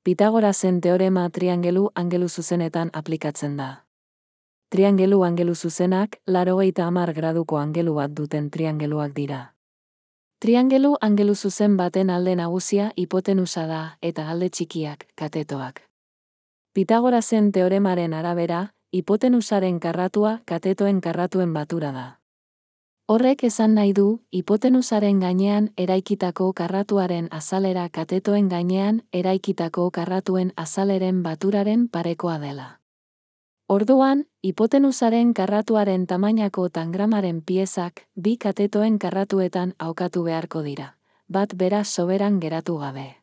Pitagorasen teorema triangelu-angelu zuzenetan aplikatzen da. Triangelu-angelu zuzenak 90 graduko angelu bat duten triangeluak dira. Triangelu-angelu zuzen baten alde nagusia hipotenusa da eta alde txikiak katetoak. Pitagorasen teoremaren arabera, hipotenusaren karratua katetoen karratuen batura da. Horrek esan nahi du, hipotenusaren gainean eraikitako karratuaren azalera katetoen gainean eraikitako karratuen azaleren baturaren parekoa dela. Orduan, hipotenusaren karratuaren tamainako tangramaren piezak bi katetoen karratuetan haukatu beharko dira, bat bera soberan geratu gabe.